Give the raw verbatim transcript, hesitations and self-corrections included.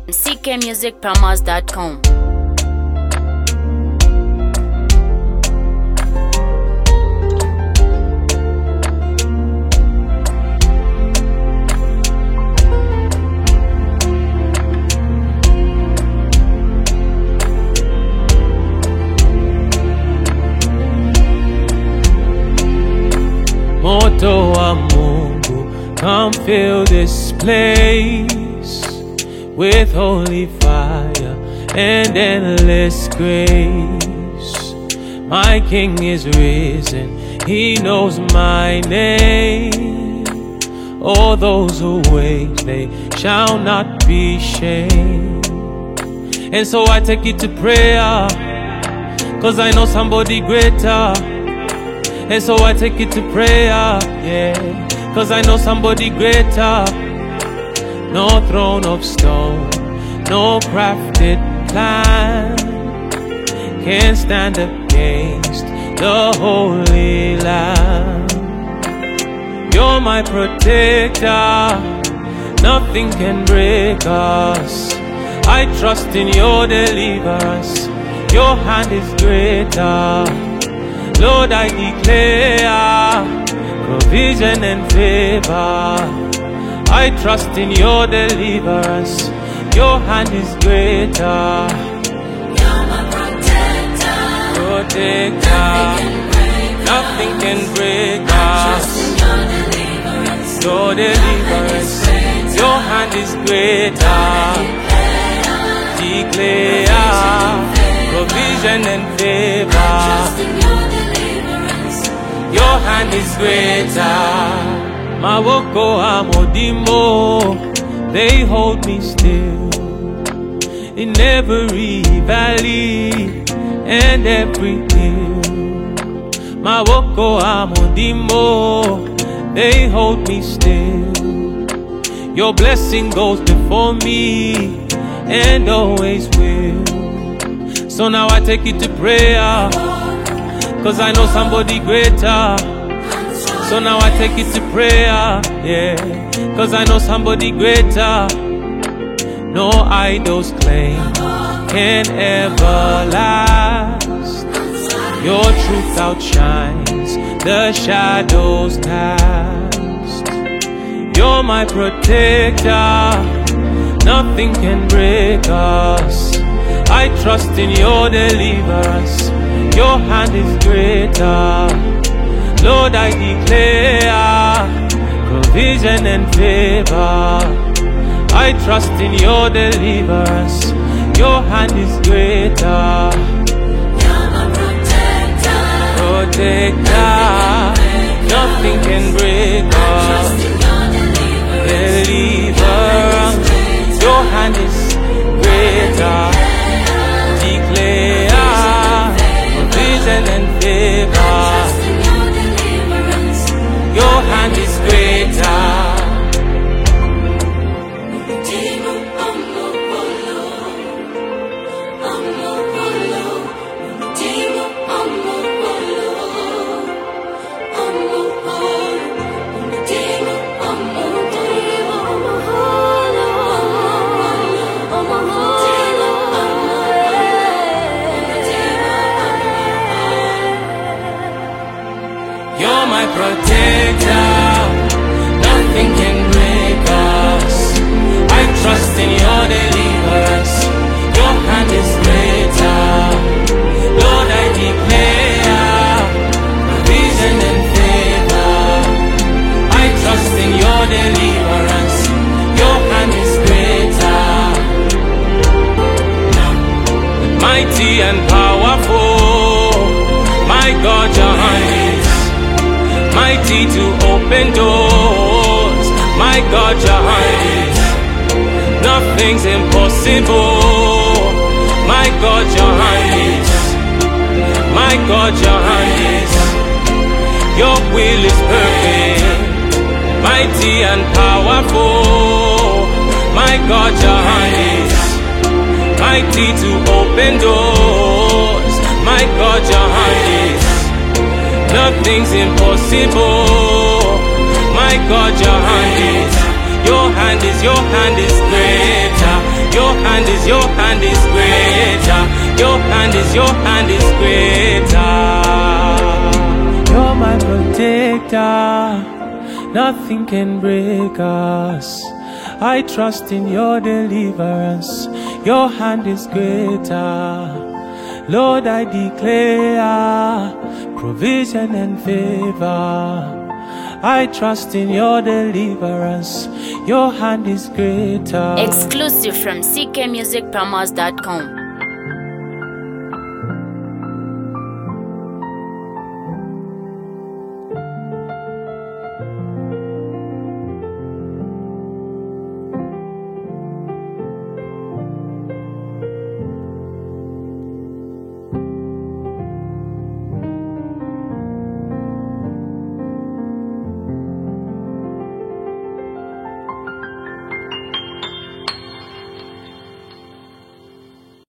c k music promos dot com. Moto wa Mungu, come fill this place with holy fire and endless grace. My King is risen, He knows my name. All those who wait, they shall not be shamed. And so I take it to prayer, cause I know somebody greater. And so I take it to prayer, yeah, cause I know somebody greater. No throne of stone, no crafted plan can stand against the Holy Lamb. You're my protector, nothing can break us. I trust in your deliverance, your hand is greater. Lord, I declare provision and favor. I trust in your deliverance, your hand is greater. You're my protector, Protector, nothing can break us. your deliverance, Your deliverance, your hand is greater. Declare provision and favor. Your hand is greater. Mawoko amodimo, they hold me still in every valley and every hill. Mawoko amodimo, they hold me still. Your blessing goes before me and always will. So now I take it to prayer, cause I know somebody greater. So now I take it to prayer, yeah, cause I know somebody greater. No idol's claim can ever last. Your truth outshines the shadows cast. You're my protector, nothing can break us. I trust in your deliverance, your hand is greater. Lord, I declare provision and favor. I trust in your deliverance, your hand is greater. You're my protector, Protector, nothing can break us. Deliverance, your hand is greater. Declare provision and favor. Your hand is greater. You're my protector, nothing can break us. I trust in your deliverance, your hand is greater. Lord, I declare provision and favor. I trust in your deliverance, your hand is greater. Mighty and powerful, my God, your hand is mighty to open doors. My God, your hand is nothing's impossible. My God, your hand is, my God, your hand is, your will is perfect. Mighty and powerful, my God, your hand is mighty to open doors. My God, your hand is nothing's impossible. My God, your hand is, your hand is, your hand is greater. Your your hand is greater. Your hand is, your hand is greater. You're my protector, nothing can break us. I trust in your deliverance, your hand is greater. Lord, I declare provision and favor. I trust in your deliverance, your hand is greater. Exclusive from C K music promos dot com.